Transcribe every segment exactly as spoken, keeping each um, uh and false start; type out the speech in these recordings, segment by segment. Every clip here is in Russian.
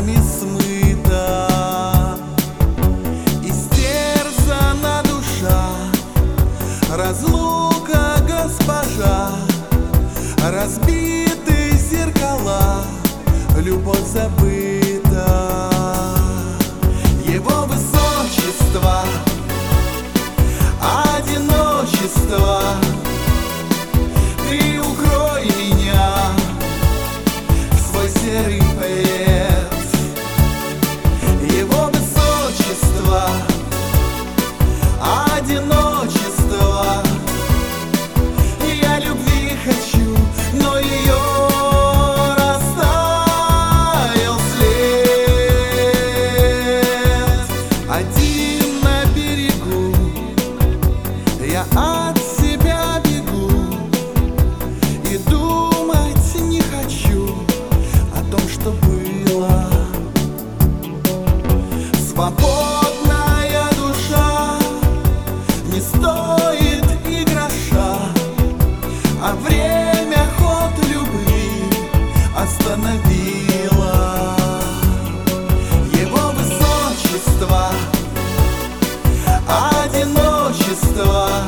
слезами смыта, истерзана душа, разлука госпожа, разбиты зеркала, любовь забыта. Его высочество, одиночество, ты укрой меня в свой серый плед. Его высочество, одиночество, я любви хочу, но ее растаял след. Один на берегу я от себя бегу и думать не хочу о том, что было. Свободная душа не стоит и гроша, а время ход любви остановило. Его высочество, одиночество,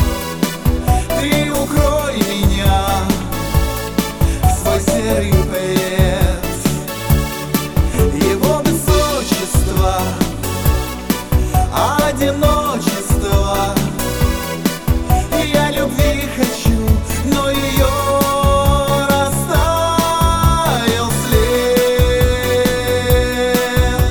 ты укрой меня в свой серый плед. Его высочество, одиночество, я любви хочу, но ее растаял след.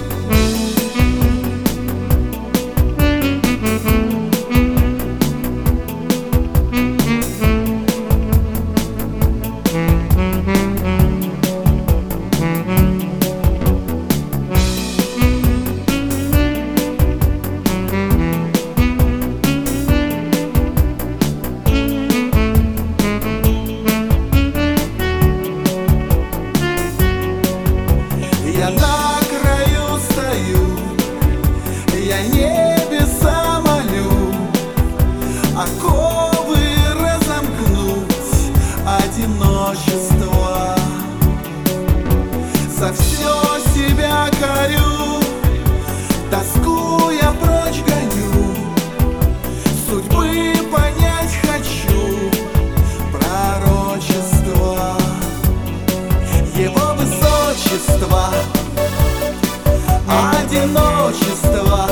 Я на краю стою, я небеса молю, оковы разомкнуть одиночество. За все себя корю, тоску я прочь гоню, судьбы понять хочу пророчество. Его высочество, одиночество,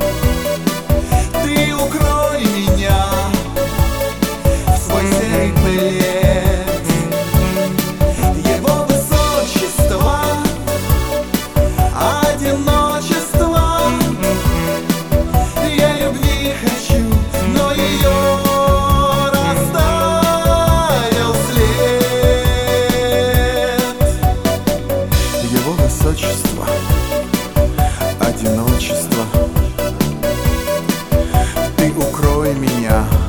ты укрой меня в свой серый плед. Его высочество, одиночество, я любви хочу, но ее растаял след. Его высочество, одиночество, ты укрой меня